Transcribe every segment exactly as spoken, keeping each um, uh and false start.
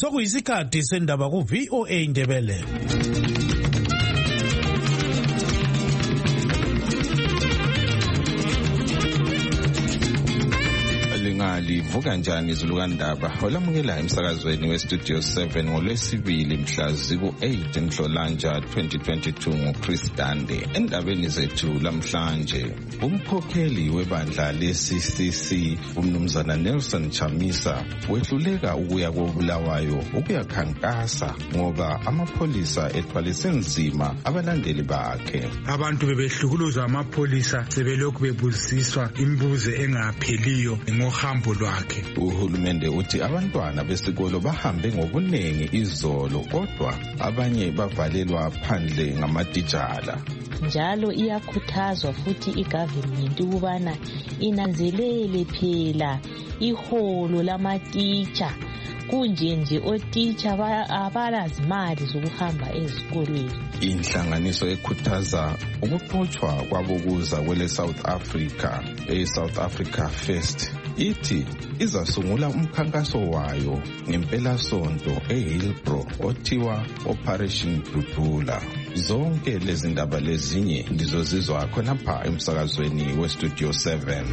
Sokuyisikhathi sendaba ku V O A Ndebele. Livuka njani izulukandaba olamukela emsakazweni westudio seven ngolwesibili mhla ziku eight Nhlolanja twenty twenty-two nguChris Dande. Endabeni zethu lamhlanje, umkhokheli webandla le-C C C umnumzana Nelson Chamisa wehluleka ukuya koBulawayo ukuyakhankasa ngoba amapholisa ethwalise nzima abalandeli bakhe. Abantu bebehlukuluza amapholisa sebelokhu bebuziswa imibuzo engapheliyo ngohambo lwakhe. Uhulumende uthi abantwana besikolo bahambe ngobunengi izolo kodwa abanye bavalelwa phandle ngamatitshala. Njalo iyakhuthazwa futhi igovernment ukubana inanzelele phela iholo lamaticha. Kunje nje otitsha abalazimali zokuhamba ezikolweni. Inhlanganiso ekhuthaza ukuxoxwa kwabokuza kwele South Africa, e-South Africa First, ithi izasungula umkhankaso wayo ngempela sonto eHillbrow othiwa Operation Dudula. Zonke lezi ndaba lezinye ndizozizwa khonapha emsakazweni westudio seven.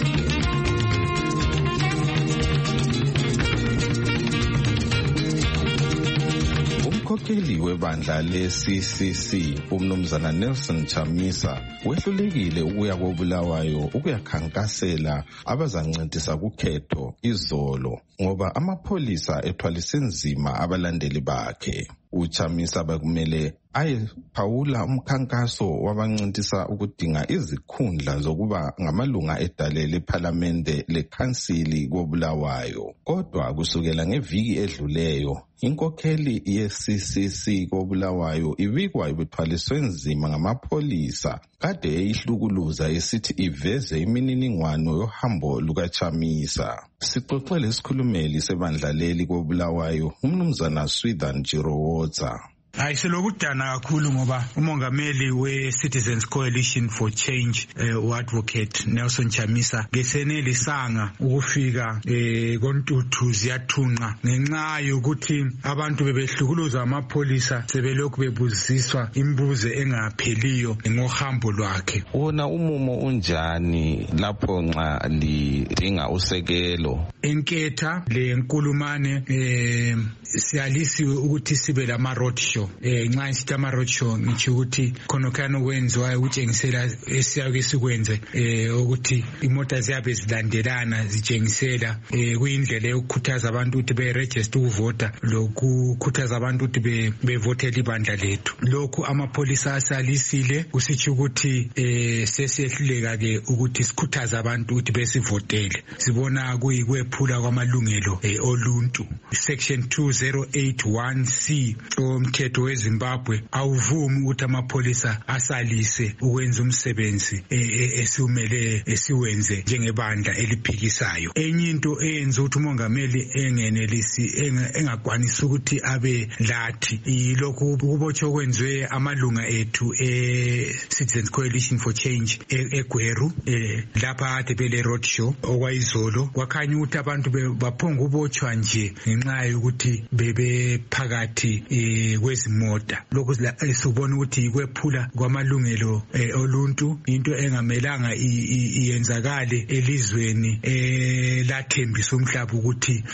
Umkhokheli webandla le-C C C umnumzana Nelson Chamisa wehlulekile ukuya koBulawayo ukuyakhankasela abazancedisa kukhetho izolo ngoba amapholisa ethwalise nzima abalandeli bakhe. UChamisa bekumele ayephawula umkhankaso wabancintisa ukudinga izikhundla zokuba ngamalunga edale lephalamende lekhansili koBulawayo. Kodwa kusukela ngeviki edluleyo, inkokheli ye-C C C koBulawayo ibikwa ibithwaliswe nzima ngamapholisa kade eyihlukuluza esithi iveze imininingwano yohambo lukaChamisa. Sixoxe lesikhulumeli sebandla leli koBulawayo umnumzana Swithan Jirowodza. Ayiselokudana kakhulu ngoba umongameli we-Citizens Coalition for Change eh, u-Advocate Nelson Chamisa ngesenelisanga ukufika eh, kontuthu ziyathunqa ngenxa yokuthi abantu bebehlukuluza amapholisa sebelokhu bebuziswa imibuzo engapheliyo ngohambo lwakhe. Wona umumo unjani lapho nxa lidinga usekelo? Enketha le nkulumane eh, siyalisiwe ukuthi sibe lama road show. Eh nxa isithi ama road show ngithi ukuthi khona khona okwenziwayo ukutshengisela esiyake sikwenze eh ukuthi imota ziyabe zilandelana zitshengisela eh kuyindlela yokukhuthaza abantu ukuthi be register ukuvota lokukhuthaza abantu ukuthi bevotele ibandla lethu. Lokhu amapholisa asalisile kusithi ukuthi eh sesiyehluleka ke ukuthi sikhuthaza abantu ukuthi besivotele. Sibona kuyikwephula kwamalungelo eh oluntu. Section two oh eight one C omthetho weZimbabwe awuvumi ukuthi amapholisa asalise ukwenza umsebenzi esiumele esiwenze njengebandla eliphikisayo. Enye into eyenza ukuthi umongameli engenelisi engakwanisa ukuthi abe lathi ilokhu ukubotshwa kwenziwe amalunga ethu e-Citizens Coalition for Change eGweru lapha ade bele road show okwayizolo kwakhanya ukuthi abantu baphonga ubotshwa nje ngenxa yokuthi bebe phakathi kwezimoto. Lokhu sibona ukuthi ikwephula kwamalungelo oluntu, into engamelanga iyenzakale elizweni elathembisa umhlaba ukuthi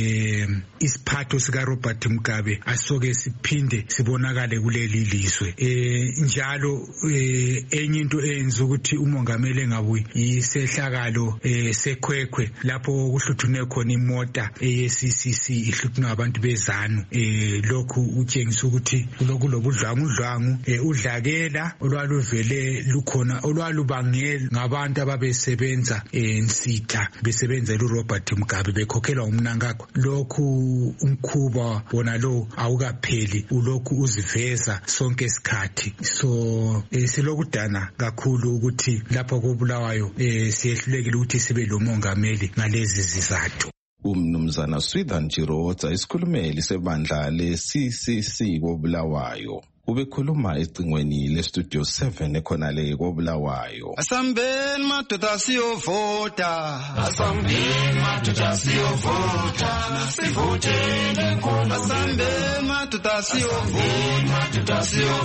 isiphatho sika Robert Mugabe asoke siphinde sibonakale kuleli lizwe. Njalo enye into eyenza ukuthi umongameli engabuyi isehlakalo sekhwekhwe lapho kuhluthune khona imota ye-C C C ihluthuna abantu bezanu. Lokhu utshengisa ukuthi lokhu lobudlwangu udlwangu udlakela olwaluvele lukhona olwalubangela ngabantu ababesebenza ensitha besebenzela uRobert Mugabe bekhokhelwa umnankakho. Lokhu umkhuba wona lo awukapheli, ulokhu uziveza sonke isikhathi. So silokudana kakhulu ukuthi lapha koBulawayo siyehlulekile ukuthi sibe lo mongameli ngalezi zizathu. Umnumzana Swithan Jirowodza isikhulumeli sebandla le-C C C koBulawayo. ubekhuluma ecingweni lestudio seven ekhona le koBulawayo. Asambeni madoda siyovota, asambeni madoda siyovota, sivotele nkulu. Asambeni madoda siyovota, madoda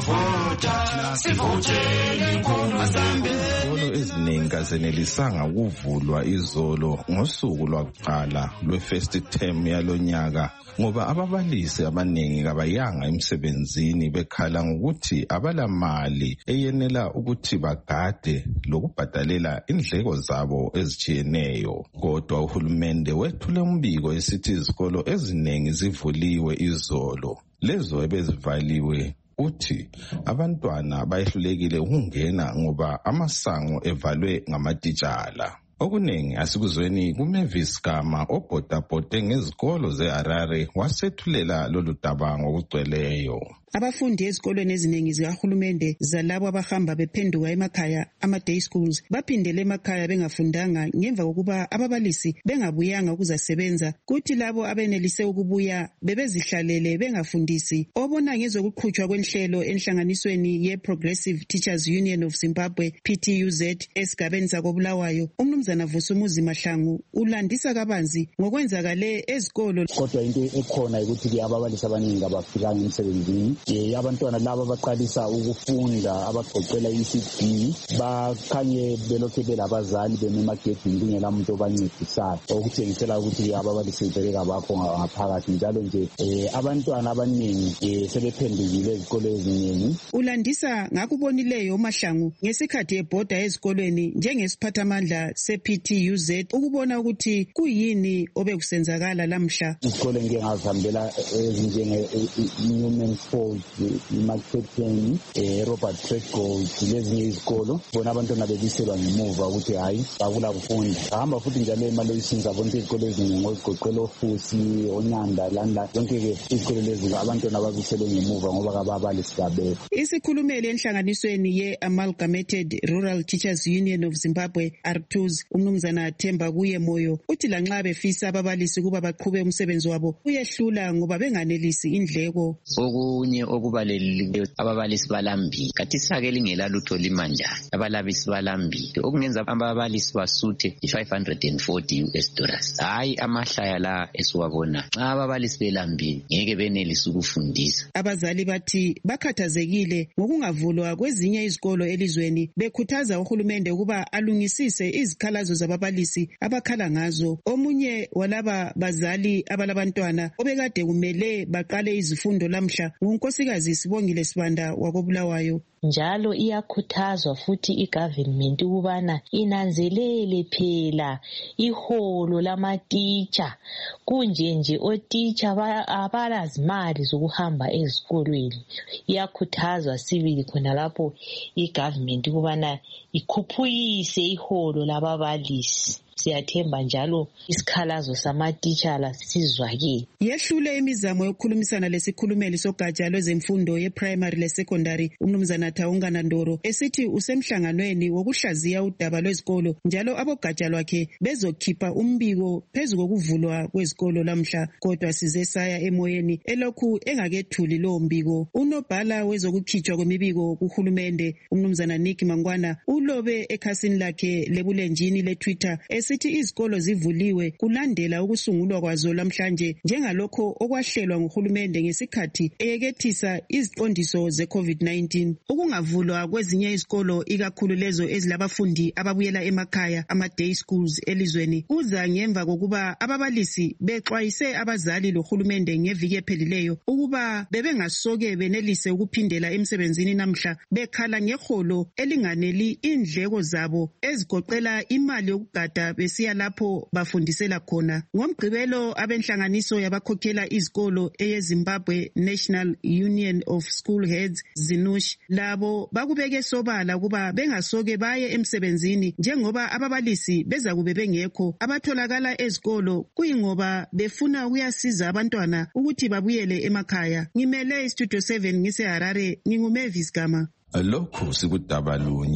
siyovota, sivotele nkulu. Izikolo eziningi azenelisanga ukuvulwa izolo ngosuku lwakuqala lwe-first term yalonyaka ngoba ababalisi abaningi kabayanga emsebenzini bekhala ngokuthi abalamali eyenela ukuthi bagade lokubhadalela indleko zabo ezijiyeneyo. Kodwa uhulumende wethule umbiko esithi izikolo eziningi zivuliwe izolo, lezo ebezivaliwe uthi abantwana bayehlulekile ukungena ngoba amasango evalwe ngamatitshala. Okuningi asikuzweni kuMavis Gama obhodabhode ngezikolo zeHarare wasethulela lolu daba ngokugcweleyo. Abafundi ezikolweni eziningi zikahulumende zalabo abahamba bephenduka emakhaya ama-day schools baphindele emakhaya bengafundanga ngemva kokuba ababalisi bengabuyanga ukuzasebenza, kuthi labo abenelise ukubuya bebezihlalele bengafundisi. Obona ngezokuqhutshwa kwenhlelo enhlanganisweni ye-Progressive Teachers Union of Zimbabwe P T U Z esigabeni sakoBulawayo, uMnumzana Vusumuzi Mahlangu ulandisa kabanzi ngokwenzakale ezikolo. Kodwa into ekhona ukuthi ababalisi abaningi abafikanga emsebenzini. Eh abantwana laba baqalisa ukufunda abagoqela I C D bakhanye belokhe belabazali bememagedini kungela umuntu obancedisayo, okutshengisela ukuthi ababalisi beleka bakho ngaphakathi. Njalo nje eh abantwana abaningi sebephendukile ezikolo eziningi. Ulandisa ngakubonileyo uMahlangu ngesikhathi ebhoda ezikolweni njengesiphathamandla se-P T U Z ukubona ukuthi kuyini obekusenzakala lamhla. Izikole ngeke ngazihambela ezinjenge Newman Falls, iMarketing, Robert Tresco, lezinye izikolo bona abantwana bebiselwa ngemuva ukuthi hayi akula kufunda. Ahamba futhi njalo eMaloisini zabona izikolo eziningi ngozigoqela ofusi onyanda landa zonke ke izikolo lezi abantwana babiselwe ngemuva ngoba kababalisi babekho. Isikhulumeli enhlanganisweni ye-Amalgamated Rural Teachers Union of Zimbabwe R two Z uMnumzana Themba kuye Moyo uthi lanxa befisa ababalisi kuba baqhube umsebenzi wabo uyehlula ngoba benganelisi indleko. Okunye okubalelileyo ababalisi balambile, kathi sake lingela lutho limanjani abalabisi balambile, okungenza ababalisi basuthe i-five hundred forty U S dollars. Hayi amahlaya la esiwabona nxa ababalisi belambile ngeke benelise ukufundisa. Abazali bathi bakhathazekile ngokungavulwa kwezinye izikolo elizweni, bekhuthaza uhulumende ukuba alungisise izikhalazo zababalisi abakhala ngazo. Omunye walaba bazali abalabantwana obekade kumele baqale izifundo lamhla ngunkosikazi Sibongile Sibanda wakoBulawayo. Njalo iyakhuthazwa futhi igovernment ukubana inanzelele phela iholo lamatitsha, kunje nje otitsha abalazimali zokuhamba ezikolweni. Iyakhuthazwa sibili khona lapho igovernment ukubana ikhuphukise iholo lababalisi. Siyathemba njalo isikhalazo samatitshala sizwakile. Yehlule imizamo yokukhulumisana lesikhulumeli sogatsha lwezemfundo ye-primary le-secondary uMnumzana Taungana Ndoro esithi usemhlanganweni wokuhlaziya udaba lwezikolo, njalo abogatsha lwakhe bezokhipha umbiko phezu kokuvulwa kwezikolo lamhla. Kodwa size saya emoyeni elokhu engakethuli lo mbiko. Unobhala wezokukhitshwa kwemibiko kuhulumende uMnumzana Nick Mangwana ulobe ekhasini lakhe lebulenjini le-Twitter sithi izikolo zivuliwe kulandela ukusungulwa kwazo lamhlanje njengalokho okwahlelwa nguhulumende ngesikhathi eyekethisa iziqondiso ze-COVID nineteen. Ukungavulwa kwezinye izikolo ikakhulu lezo ezilabafundi ababuyela emakhaya ama-day schools elizweni kuza ngemva kokuba ababalisi bexwayise abazali lohulumende ngeviki ephelileyo ukuba bebengasoke benelise ukuphindela emsebenzini namhla bekhala ngeholo elinganeli indleko zabo ezigoqela imali yokugada besiya lapho bafundisela khona. Ngomgqibelo abenhlanganiso yabakhokhela izikolo eyeZimbabwe National Union of School Heads ZINUSH labo bakubeke sobala kuba bengasoke baye emsebenzini njengoba ababalisi beza kube bengekho abatholakala ezikolo kuyingoba befuna ukuyasiza abantwana ukuthi babuyele emakhaya. Ngimele iStudio seven ngise Harare, nginguMavis Gama. Lokhu sikudaba lunye.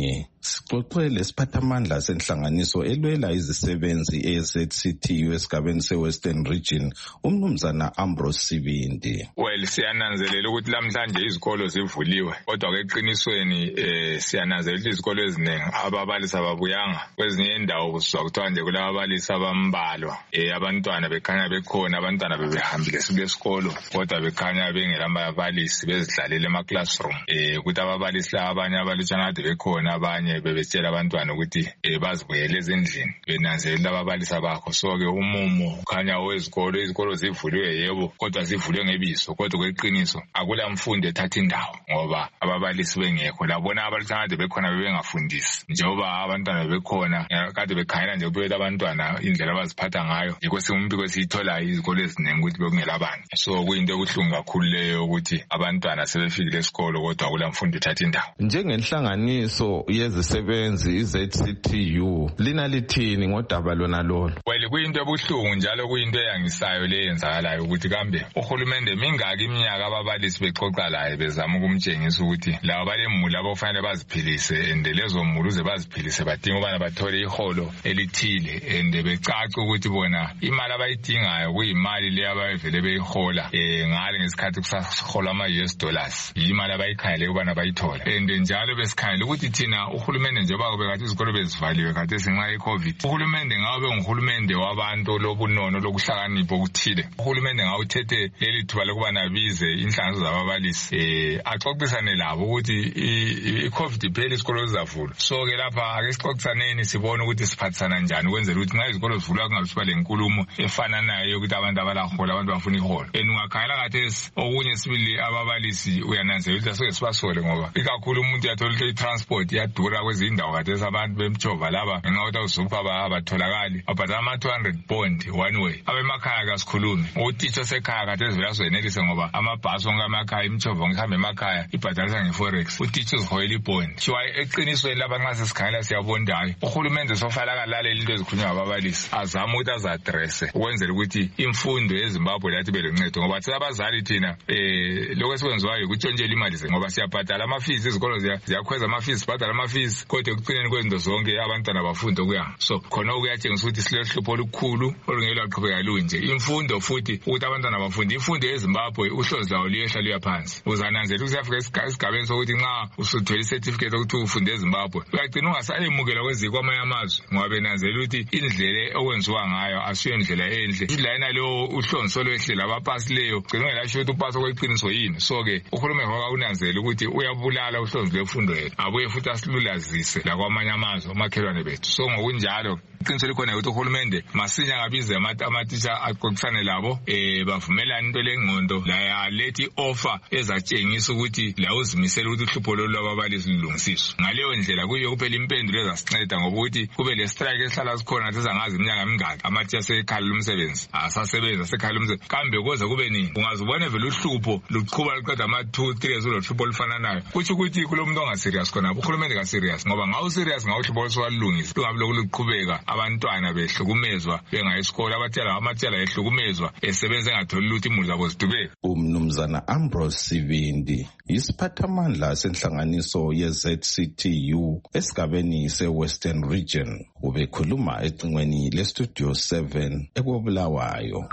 sixoxe lesiphathamandla senhlanganiso elwela izisebenzi e-Z C T U esigabeni se-Western Region, umnumzana Ambrose Sibindi. Well, siyananzelela ukuthi lamhlanje izikolo zivuliwe, kodwa kweqinisweni eh siyananzelela izikolo eziningi ababalisi ababuyanga. Kwezinye indawo kusizwa kuthiwa nje kulababalisi abambalwa, eh abantwana bekhanya bekhona, abantwana bebehambile esikolo, kodwa bekhanya bengela ababalisi bezidlalela ema classroom. Eh ukuthi ababalisi la abanye abalutshana kade bekhona, abanye bebetshela abantwana ukuthi eh bazibuyele ezindlini, benanzelela ababalisi abakho. So ke umumo khanya wezikolo, izikolo zivuliwe yebo, kodwa zivuliwe ngebizo, kodwa kweqiniso akula mfundo ethatha indawo ngoba ababalisi bengekho. Labona abalutshana kade bekhona bebengafundisi, njengoba abantwana bekhona kade bekhayela nje kubuyela abantwana indlela abaziphatha ngayo. Yikho simumpiko siyithola izikolo eziningi ukuthi bekungela abantu. So kuyinto ebuhlungu kakhulu leyo ukuthi abantwana sebefikile esikolo kodwa akula mfundo ethatha indawo. Njengenhlanganiso yezisebenzi i-Z C T U lina lithini ngodaba lona lolo? Well, kuyinto ebuhlungu njalo kuyinto eyangisayo le yenzakalayo ukuthi kambe uhulumende mingaki iminyaka ababalisi bexoxa laye bezama ukumtshengisa ukuthi labo balemuli abafanele baziphilise, ende lezo muli uze baziphilise badinga ubana bathole iholo elithile, ende becaca ukuthi bona imali abayidingayo kuyimali le abayivele beyihola eh ngale ngesikhathi kusahola ama-U S dollars, imali abayikhangele ubana bayithola. Ende njalo besikhangele ukuthi thina uhulumende njengoba kube kade izikolo bezivaliwe kade sinxa ye-COVID, uhulumende ngabe ungihulumende wabantu lobunono lokuhlakanipha okuthile. Uhulumende ngawuthethe leli thuba lokubana bize inhlanganiso zababalisi eh axoxisane labo ukuthi i-COVID iphele isikolo zizavulwa. So ke lapha ake sixoxisaneni sibone ukuthi siphathisana njani ukwenzela ukuthi nxa izikolo zivulwa kungabe siba lenkulumo efananayo ukuthi abantu abalahola, abantu bafuna iholo. And ungakhangela kathesi okunye sibili ababalisi uyananzelela ukuthi asike sibasole ngoba ikakhulu umuntu uyathola ukuthi i-transport iyadura kwezinye indawo kathesi abantu bemtshova laba ngenxa yokuthi awuzupha abatholakali abhadala ama-two hundred bond one way. Abemakhaya kasikhulumi, utitsha osekhaya kathesi vele azoyenelisa ngoba amabhasi onke amakhaya imtshova ngihamba emakhaya ibhadalisa nge-forex, utitsha uzihoyela ibond. Shiwa eqinisweni lapha nxa sesikhangela siyabondayo uhulumende sofala kalalela into ezikhulunywa ngababalisi azama ukuthi azi-adresse ukwenzela ukuthi imfundo yeZimbabwe lathi beluncedo ngoba thina abazali thina eh lokho esikwenziwayo ukutshontshela imali ze ngoba siyabhadala ama-fees, izikolo ziyakhweza ama-fees, sibhadala ama-fees, kodwa ekucineni kwezinto zonke abantwana bafunda okuya. So khona kuyatshengisa ukuthi silehlupho olukhulu olungela qhubeka lunje imfundo, futhi ukuthi abantwana bafunde imfundo yeZimbabwe uhlozi lawo liyehla luya phansi. Uzananzela ukuthi uyafika esigabeni sokuthi nxa usuthwele icertificate ukuthi ufunde eZimbabwe uyagcina ungasayemukela kweziko kwamanye amazwe ngoba benanzela ukuthi indlela okwenziwa ngayo asiyo indlela enhle. Idlayina leyo uhlonzo lwehlela abapasileyo gcina ungelasho ukuthi upasa kweqiniso yini. So ke uhulumende ngoba unanzela ukuthi uyabulala uhlonzo lwemfundo yethu, abuye futhi asilulazise la kwamanye amazwe omakhelwane bethu. So ngokunjalo iqiniso likhona ukuthi uhulumende masinya ngabize amatitsha axoxisane labo eh bavumelana into lengqondo la lethi offer ezatshengisa ukuthi la uzimisela ukuthi uhlupho lolu lwababalisi lulungisiswe. Ngaleyo ndlela kuyo kuphela impendulo ezasinceda ngokuthi kube le strike esihlala sikhona sezangazi iminyaka emingaki amatitsha sekhala lumsebenzi asasebenza sekhala lumsebenzi kambe kuze kube nini ungazibona vele uhlupho luqhuba luqeda ama two three years lohlupho olufananayo kuthi ukuthi kulomuntu ongaserious khona uhulumende ka serious ngoba ngawu serious ngawu uhlupho olwalungisa lungabe lokuqhubeka abantwana behlukumezwa bengayi esikole, abatshela amatshela ehlukumezwa esebenza engatholi lutho imuli zabo zidubeka. Umnumzana Ambrose Sibindi isiphathamandla senhlanganiso ye-Z C T U esigabeni se-Western Region ubekhuluma ecingweni le-Studio seven ekobulawayo.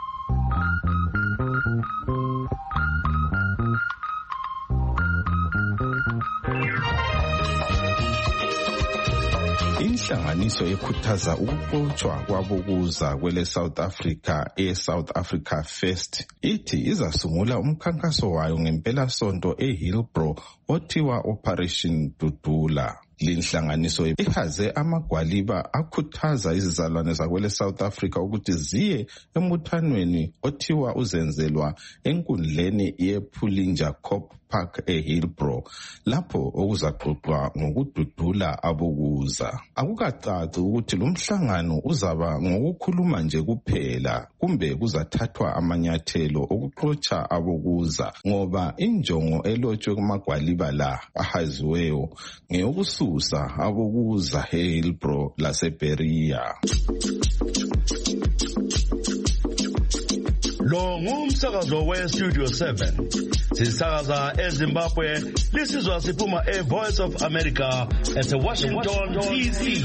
Inhlanganiso ekhuthaza ukuxotshwa kwabokuza kwele South Africa e-South Africa First ithi izasungula umkhankaso wayo ngempelasonto eHillbrow othiwa Operation Dudula. Linhlanganiso ihaze amagwaliba akhuthaza izizalwane zakwele South Africa ukuthi ziye embuthanweni othiwa uzenzelwa enkundleni yePhulinja Cop Park eHillbrow lapho okuzaxoxwa ngokududula abokuza. Akukacaci ukuthi lo mhlangano uzaba ngokukhuluma nje kuphela kumbe kuzathathwa amanyathelo okuxotsha abokuza ngoba injongo elotshwe kumagwaliba la ahaziweyo ngeyokususa abokuza eHillbrow laseBeria. Lo ngumsakazo we Studio seven. Sisakaza eZimbabwe, lisizwa siphuma eVoice of America at Washington D C.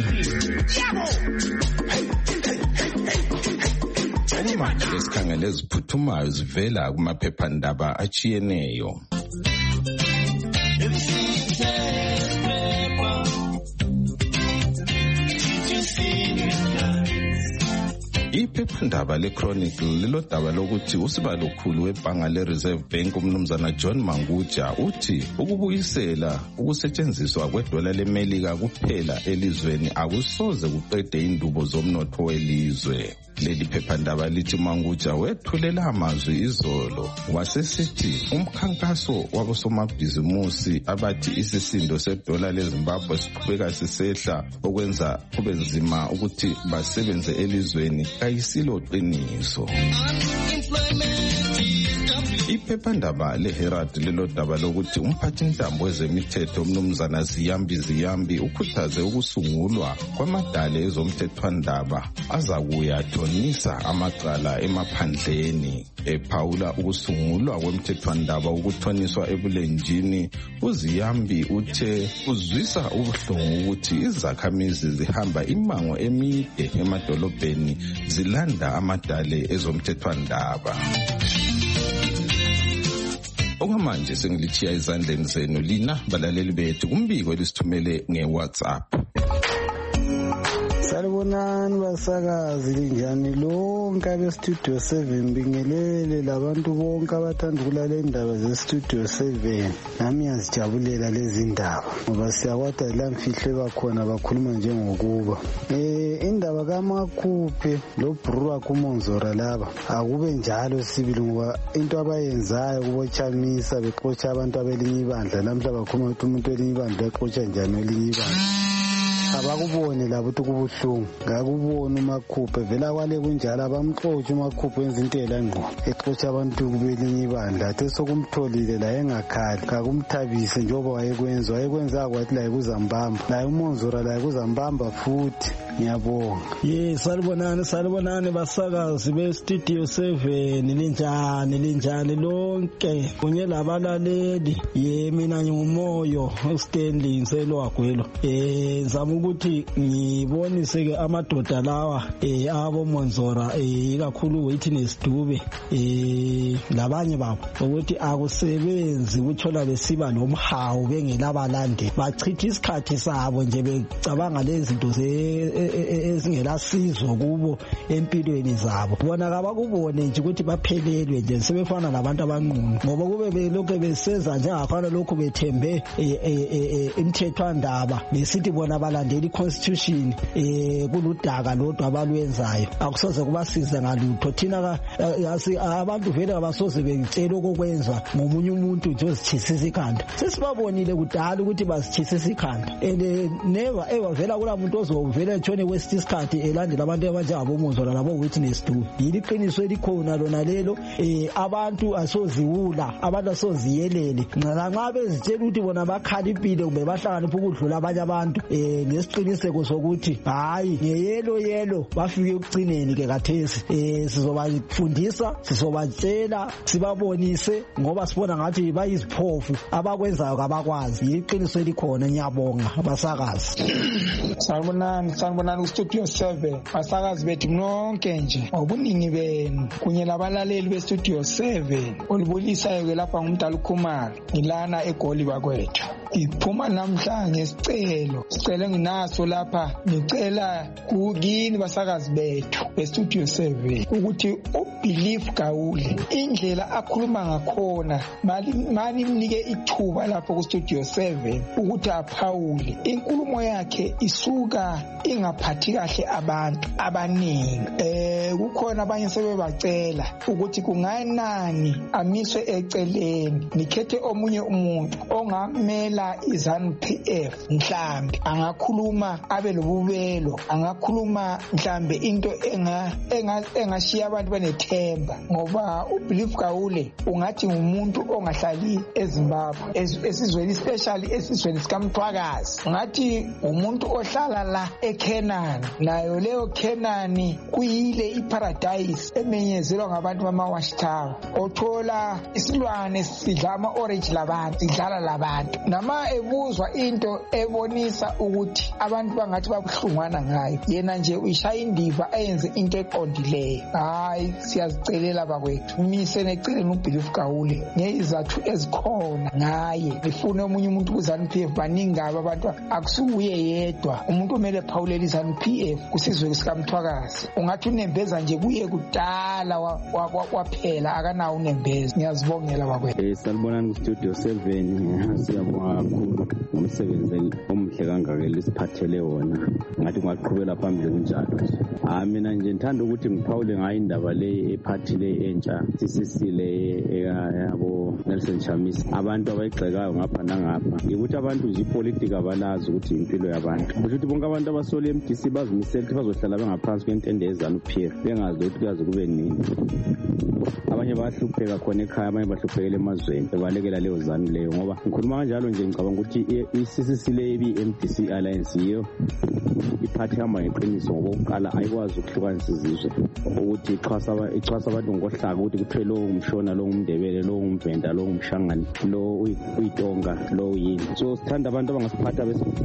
Manje lesikhangele eziphuthumayo zivela kumaphephandaba achiyeneyo. Iphephandaba leChronicle lilodaba lokuthi usibalukhulu webhanga leReserve Bank umnumzana John Manguja uthi ukubuyisela ukusetshenziswa kwedola leMelika kuphela elizweni akusoze kuqede indubo zomnotho welizwe. Leli phephandaba lithi Manguja wethulela amazwi izolo wasesithi umkhankaso wabosomabhizimusi abathi isisindo sedola leZimbabwe siqhubeka sisehla okwenza kube nzima ukuthi basebenze elizweni kayisilo qiniso. Iphephandaba leHerald lilodaba lokuthi umphathintambo wezemithetho umnumzana Ziyambi Ziyambi ukhuthaze ukusungulwa kwamadale ezomthethwandaba azakuya thonisa amacala emaphandleni. Ephawula ukusungulwa kwemthethwandaba ukuthoniswa ebulenjini, uZiyambi uthe uzwisa ubuhlungu ukuthi izakhamizi zihamba imango emide emadolobheni zilanda amadale ezomthethwandaba. Okwamanje sengilithiya izandleni zenu lina balaleli bethu kumbiko lisithumele ngeWhatsApp. Salibonani basakazi linjani lonke abe Studio seven, bingelele labantu bonke abathanda ukulalela indaba ze Studio seven. Nami ngiyazijabulela lezi indaba ngoba siyakwada lamfihle bakhona bakhuluma njengokuba eh indaba kaMakhuphe lo Brewer kuMonzora laba akube njalo sibili ngoba into abayenzayo kubochamisa beqotsha abantu abelinye ibandla namhla bakhuluma ukuthi umuntu welinye ibandla eqotsha njani welinye ibandla. Abakubone labo ukuthi kubuhlungu ngakubona uMakhuphe vela kwale kunjalo abamxotsha uMakhuphe wenza into elangqo exotsha abantu kubelinye ibandla athe sokumtholile la engakhali kakumthabise njengoba wayekwenza wayekwenza kwathi la ekuzambamba la uMonzora la ekuzambamba futhi. Ngiyabonga. Yes, salibonani salibonani basakazi be Studio seven linjani linjani lonke kunye labalaleli. Ye mina ngumoyo uStanley Nselwagwelo. Eh zama ukuthi ngibonise ke amadoda lawa eh abo Monzora eh kakhulu Witness Dube eh labanye babo ukuthi akusebenzi ukuthola besiba nomhawu bengelabalande bachitha isikhathi sabo nje becabanga lezi zinto ze ezingelasizo kubo empilweni zabo. Bona kabakubone nje ukuthi baphelelwe nje sebefana labantu abanqunu ngoba kube belokho besenza njengafana lokho bethembe imthethwandaba nesithi bona balandela iconstitution eh kuludaka lodwa abalwenzayo akusoze kubasiza ngalutho. Thina abantu vele abasoze becela okwenza ngomunye umuntu nje ozithisa ikhanda. Sesibabonile kudala ukuthi bazithisa ikhanda and never ever vela kula muntu ozovela etshone west isikhathi elandela abantu abanjengabo Monzora labo Witness Dube. Yiliqiniso elikhona lona lelo eh abantu asoziwula abantu asoziyelele nxa bezitshela ukuthi bona bakhalipile kumbe bahlakanipha ukudlula abanye abantu eh nesiqiniseko sokuthi hayi ngeyelo yelo bafike ukugcineni ke kathesi eh sizobafundisa sizobatshela sibabonise ngoba sibona ngathi bayiziphofu abakwenzayo kabakwazi. Yiliqiniso elikhona. Ngiyabonga abasakazi. Sanibonani sanibonani Studio seven basakazi bethu nonke nje obuningi benu kunye labalaleli be Studio seven olibulisayo ke lapha ngumdala uKhumalo ngilana eGoli bakwethu. Iphuma namhlanje sicelo sicela nginaso lapha ngicela kukini basakazi bethu be Studio seven ukuthi uBelief Gawule indlela akhuluma ngakhona mali mali mnike ithuba lapha ku Studio seven ukuthi aphawule inkulumo yakhe isuka ingaphathi kahle abantu abaningi. Eh kukhona abanye sebebacela ukuthi kungayenani amiswe eceleni nikhethe omunye umuntu ongamela iZANU P F mhlambi angakhu angakhuluma abe lobubelo, angakhuluma mhlambe into enga engashiya abantu benethemba, ngoba uBelieve Gawule ungathi umuntu ongahlali eZimbabwe esizweni especially esizweni sikaMthwakazi, ngathi umuntu ohlala la eKenani, nayo leyo Kenani kuyile iparadise emenyezelwa ngabantu bamaWashtown. Othola isilwane sidla ama-orange labantu, sidlala labantu, nama ebuzwa into ebonisa ukuthi abantu bangathi babuhlungwana ngayo, yena nje uyishaya indiva ayenze into eqondileyo. Hayi, siyazicelela bakwethu, mise neceleni uBelieve Gawule ngezizathu ezikhona ngaye. Ngifuna omunye umuntu kuZANU-P F, baningi abantu, akusuye yedwa umuntu omele phawulela iZANU-P F kusizwe sikaMthwakazi. Ungathi unembeza nje kuye kudala kwaphela, akanawo unembeza. Ngiyazibongela bakwethu. Eh, salibonani ku-Studio seven. Siyabonga kakhulu ngomsebenzi omuhle kangaka lisiphathele wona, ngathi ngaqhubela phambili kunjalo nje. Ah, mina nje ngithanda ukuthi ngiphawule ngayo indaba le ephathi le entsha C C C le yabo Nelson Chamisa, abantu abayigxekayo ngapha nangapha. Ukuthi abantu nje ipolitiki abalazi ukuthi impilo yabantu, ukuthi bonke abantu abasole M D C bazimisela ukuthi bazohlala bengaphansi kwentende yeZANU-P F, bengazi ukuthi kuyaze kube nini. Abanye bahlupheka khona ekhaya, abanye bahluphekela emazweni bebalekela leyo ZANU leyo. Ngoba ngikhuluma kanjalo nje ngicabanga ukuthi i-C C C le ibi-M D C Alliance yiyo iphathi ihamba ngeqiniso, ngoba ukuqala ayikwazi ukuhlukanisa izizwe, ukuthi ixhasa abantu ngokohlaka, ukuthi kuthiwe lo umshona, lo umndebele, lo umvenda, lo umshangani, lo uyitonga, lo yini. So sithanda abantu abangasiphatha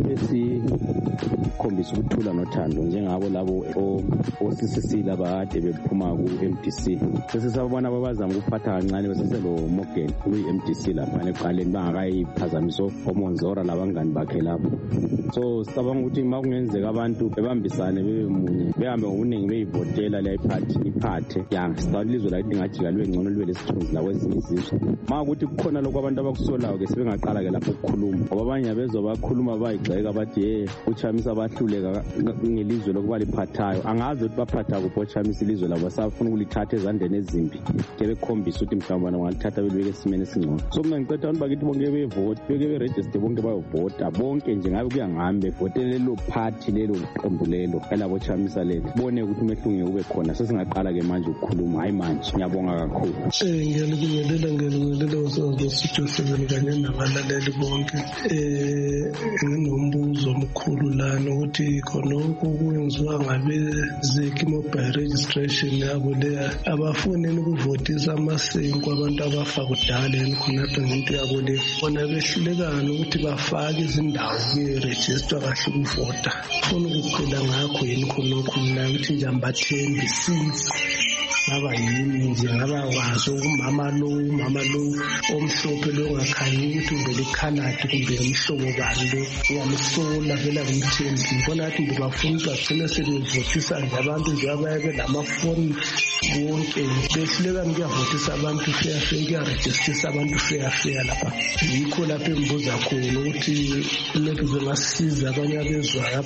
besikhombisa ukuthula nothando, njengabo labo o-C C C laba kade bephuma ku-M D C. Sesisabona babazama ukuphatha kancane, beseselo Morgan kuyi-M D C lapha ekuqaleni bangakayiphazamiso oMonzora labangani bakhe lapho. So sicabanga ukuthi uma kungenzeka abantu bebambisane bebe munye, behambe ngobuningi beyivotela le iphathi iphathe yang sicabanga ilizwe la lingajika libe ngcono libe lesithunzi la kwezinye izizwe. Ma ukuthi kukhona lokho abantu abakusolayo ke sebengaqala ke lapho ukukhuluma, ngoba abanye abezwa bakhuluma bayigxeka bathi hey uChamisa bahluleka ngelizwe lokuba liphathayo. Angazi ukuthi baphatha kuphi uChamisa ilizwe labo, basafuna ukulithatha ezandleni ezimbi ke bekhombisa ukuthi mhlawumbe bangalithatha belibeke esimeni esingcono. So mina ngicela abantu bakithi bonke bevote, beke beregister bonke bayovota bonke nje, ngabe kuyangahambe votele lo party lelo qembu lelo elabo Chamisa lelo, bone ukuthi umehlunge ube khona. Sesingaqala ke manje ukukhuluma, hayi manje. Ngiyabonga kakhulu. Eh, ngiyalibingelela ngiyalibingelela uStudio seven kanye nabalaleli bonke. Eh, nginombuzo omkhulu lana ukuthi khonokho kwenziwa ngabe zeki mobile registration yabo le abafuni ukuvotisa amasenko abantu abafa kudala khonapha ngento yabo le, bona behlulekana ukuthi bafake izindawo kwi-register kahle ukuvota. Ufuna ukuqela ngakho yini khonokho mina ukuthi nje ambathembi since ngaba yini nje ngaba kwazi umama lo umama lo omhlophe lo ngakhanyi ukuthi uvele eCanada kumbe umhlobo bani lo uyamsola vela kumthembi. Ngibona ukuthi ngibafuna bagcina sebevotisa nje abantu nje abaye lamafoni bonke behluleka ngiyavotisa abantu fair fair, kuyaregistisa abantu fair fair lapha. Yikho lapho embuza khona ukuthi lokhu kungasiza abanye abezwayo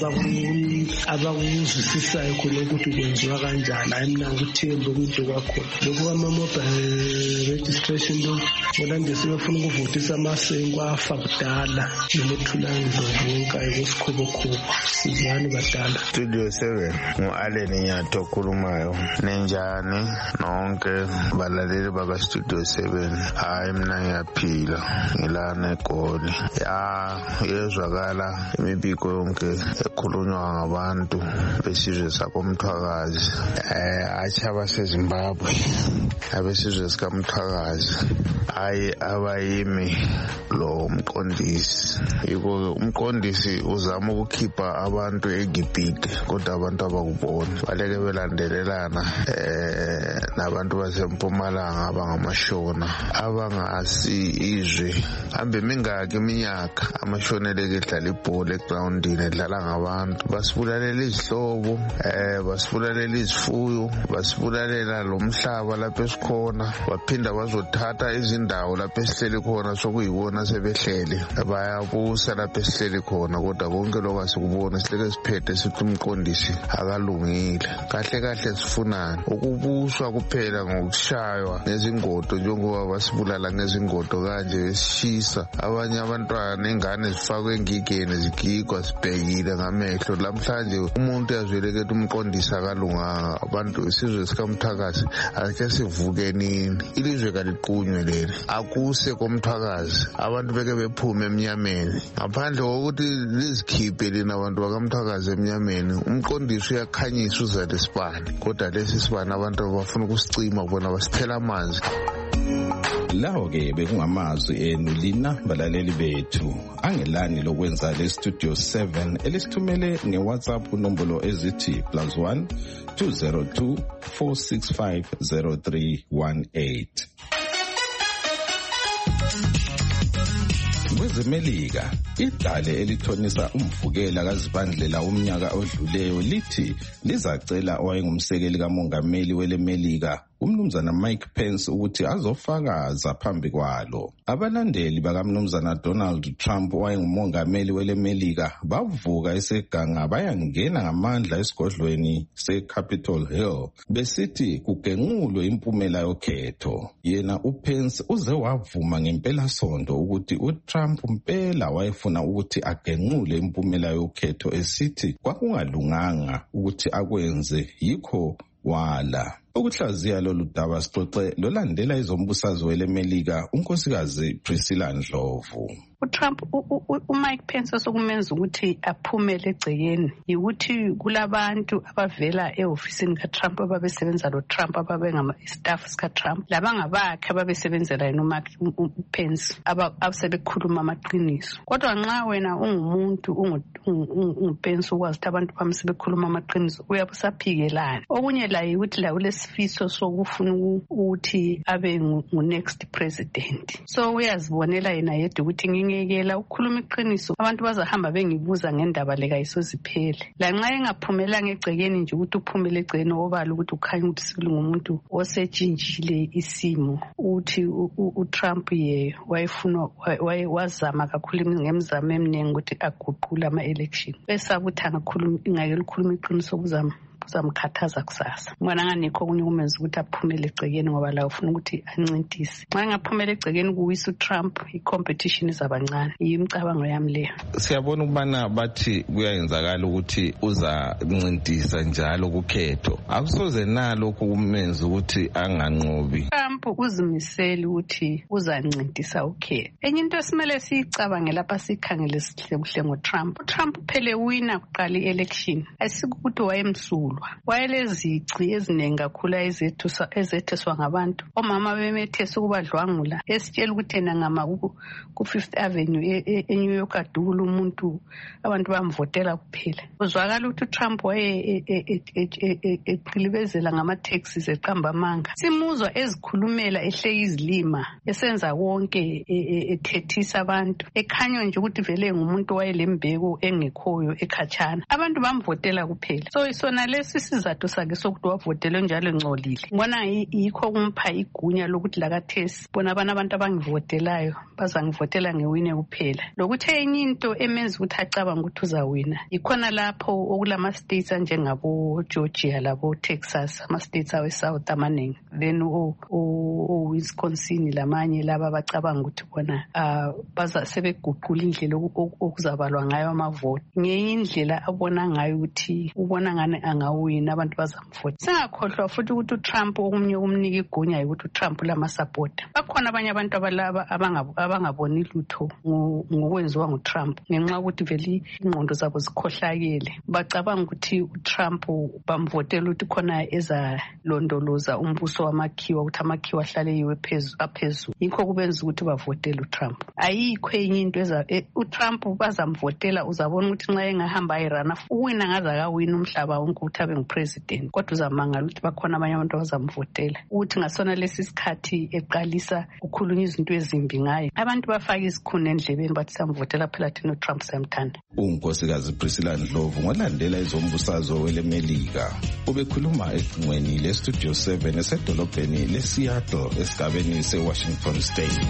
abakuzwisisayo khona ukuthi kwenziwa kanjani. Hayi mina ngikuthemba ukuthi kwakhona lokhu kwama-mobile registration lo bona nje sebefuna ukuvotisa amasenko afa kudala nemothulangizwa bonke kwesikhobokhulu. Sizani badala. Studio seven ngu-Allen Nyato okhulumayo. Ninjani nonke balaleli baka-Studio seven? Hayi mina ngiyaphila, ngilana eGoli. Ya yezwakala imibiko yonke ekhulunywa ngabantu besizwe sakoMthwakazi, eh athi abaseZimbabwe, abesizwe sikaMthwakazi, hayi abayimi lo mqondisi. Yiko umqondisi uzama ukukhipha abantu eGibhide, kodwa abantu abakubona baleke belandelelana eh nabantu baseMpumalanga abangamashona abangasi izwe. Hambe mingaki iminyaka amashoneleke edlala ibhola egroundini edlala ngabantu, basibulalela izihlobo, eh basibulalela izifuyo, basibulalela lo mhlaba lapho esikhona, baphinda bazothatha izindawo lapho esihleli khona sokuyibona sebehlele bayabusa lapho esihleli khona. Kodwa konke lokho asikubona, sihleke siphethe sithi umqondisi akalungile. Kahle kahle sifunani ukubuswa kuphela kuphela ngokushaywa ngezingodo njengoba basibulala ngezingodo kanje sishisa abanye abantwana ingane zifakwe engigeni zigigwa sibhekile ngamehlo lamhlanje umuntu yazwelekethe umqondisi akalunganga abantu isizwe sikaMthwakazi ake sivuke nini ilizwe kaliqunywe leli akuse komthwakazi abantu beke bephume emnyameni ngaphandle kokuthi lizikhiphe lina abantu bakaMthwakazi emnyameni umqondisi uyakhanyisa uzale sibani kodwa lesi sibani abantu bafuna ukusicima bona basithela amanzi. Lawo-ke bekungamazwi enu lina balaleli bethu angelani lokwenza le studio seven elisithumele nge-WhatsApp kunombolo ezithi plus one two zero two four six five zero three one eight. KwezeMelika idale elithonisa umvukela kaZibandlela umnyaka odluleyo lithi lizacela owayengumsekeli kamongameli weleMelika umnumzana Mike Pence ukuthi azofakaza phambi kwalo. Abalandeli bakamnumzana Donald Trump owayengumongameli weleMelika bavuka eseganga bayangena ngamandla esigodlweni seCapitol Hill besithi kugenqulwe impumela yokhetho. Yena uPence uze wavuma ngempelasonto ukuthi uTrump mpela wayefuna ukuthi agenqule impumela yokhetho esithi kwakungalunganga ukuthi akwenze yikho wala. Ukuhlaziya lolu daba sixoxe lolandela izombusazwe weleMelika unkosikazi Priscilla Ndlovu. uTrump uMike Pence osokumenza ukuthi aphumele egcekeni ukuthi kulabantu abavela eofisini kaTrump ababesebenza lo Trump ababengama staff sika Trump labangabakhe ababesebenzela yena uMike Pence abasebekhuluma amaqiniso. Kodwa nxa wena ungumuntu unguPence ukwazi ukuthi abantu bami sebekhuluma amaqiniso uyabusaphikelana. Okunye la ukuthi la ulesifiso sokufuna ukuthi abe ngu next president. So uyazibonela yena yedwa ukuthi ngingekela ukukhuluma iqiniso abantu bazahamba bengibuza ngendaba leka isoziphele. La nxa engaphumelanga egcekeni nje ukuthi uphumele egcekeni obala ukuthi ukhanya ukuthi sikulunga umuntu osetshinjile isimo uthi uTrump ye wayefuna wazama kakhulu ngemizamo eminingi ukuthi aguqule ama-election. Besabuthi angakhuluma ingake likhuluma iqiniso kuzama uzamkhathaza kusasa. Ngibona nganikho okunye kumenza ukuthi aphumele egcekeni ngoba la ufuna ukuthi ancintise. Nxa ngaphumela egcekeni kuwisa uTrump i-competition izabancane. Yimicabango yami leyo. Siyabona ukubana bathi kuyayenzakala ukuthi uza ncintisa njalo kukhetho. Akusoze nalo kumenza ukuthi anganqobi. Trump uzimisela ukuthi uzancintisa ukhetho. Enye into esimele siyicabange lapha sikhangele sihle kuhle ngoTrump. uTrump phele wina kuqala i-election. Asikuthi wayemsulwa. Wayelezici eziningi kakhulu ezetheswa ngabantu. Omama bemethesa ukubadlwangula. Esitshela ukuthi yena ngama ku Fifth Avenue eNew York adukula umuntu abantu bamvotela kuphela. Uzwakala ukuthi uTrump waye eqilibezela ngama-taxis eqamba amanga. Simuzwa ezikhulumela ehleka izilima esenza konke ethethisa abantu. Ekhanya nje ukuthi vele ngumuntu wayelembeko engekhoyo ekhatshana. Abantu bamvotela kuphela. So isona lesi sizathu sakhe sokuthi wavotele njalo engcolile. Ngibona yikho kumpha igunya lokuthi lakathesi bona abana abantu abangivotelayo bazangivotela ngewine kuphela. Lokuthi enye into emenza ukuthi acabanga ukuthi uzawina ikhona lapho okulama states njengabo Georgia labo Texas ama states awe South amaningi then o Wisconsin lamanye laba bacabanga ukuthi bona baza sebeguqula indlela okuzabalwa ngayo amavoti. Ngenye indlela abona ngayo ukuthi ubona ngane angawina abantu bazamvota. Singakhohlwa futhi ukuthi uTrump okumnye umnika igunya ukuthi uTrump lamasupporter. Bakhona abanye abantu abalaba abangaboni lutho ngokwenziwa nguTrump ngenxa ukuthi vele ingqondo zabo zikhohlakele. Bacabanga ukuthi uTrump bamvotela ukuthi khona eza londoloza umbuso wamakhiwa ukuthi amakhiwa ahlale yiwe phezulu aphezulu. Yikho kubenza ukuthi bavotele uTrump. Ayikho enye into eza uTrump bazamvotela uzabona ukuthi nxa engahamba irana uwina ngaza kawina umhlaba wonke ukuthi abe ngupresident. Kodwa uzamangala ukuthi bakhona abanye abantu abazamvotela ukuthi ngasona lesi sikhathi eqalisa ukukhulunywa izinto ezimbi ngaye. Abantu bafaka izikhuni endlebeni bathi samvotela phela thina uTrump samthanda. Unkosikazi Priscilla Ndlovu ngolandela izombusazwe weleMelika ubekhuluma eqingweni leStudio seven esedolobheni leSeattle esigabeni seWashington State.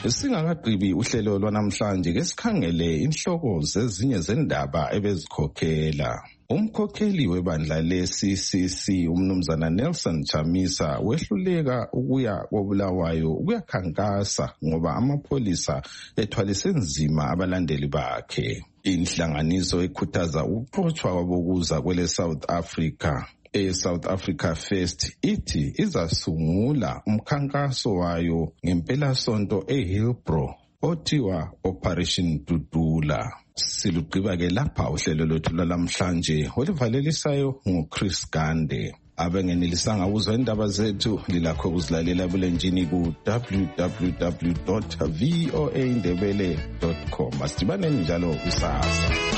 Singakagqibi uhlelo lwanamhlanje ke sikhangele inhloko zezinye zendaba ebezikhokhela. Umkhokheli webandla le-C C C umnumzana Nelson Chamisa wehluleka ukuya koBulawayo ukuyakhankasa ngoba amapholisa ethwalise nzima abalandeli bakhe. Inhlanganiso ekhuthaza ukuxotshwa kwabokuza kwele South Africa e-South Africa First ithi izasungula umkhankaso wayo ngempelasonto eHillbrow othiwa Operation Dudula. Siluqiba ke lapha uhlelo lwethu lwalamhlanje olivalelisayo nguChris Gande. Abengenelisanga ukuzwa indaba zethu lilakho ukuzilalela ebulenjini ku w w w dot voa ndebele dot com. Asidibaneni njalo kusasa.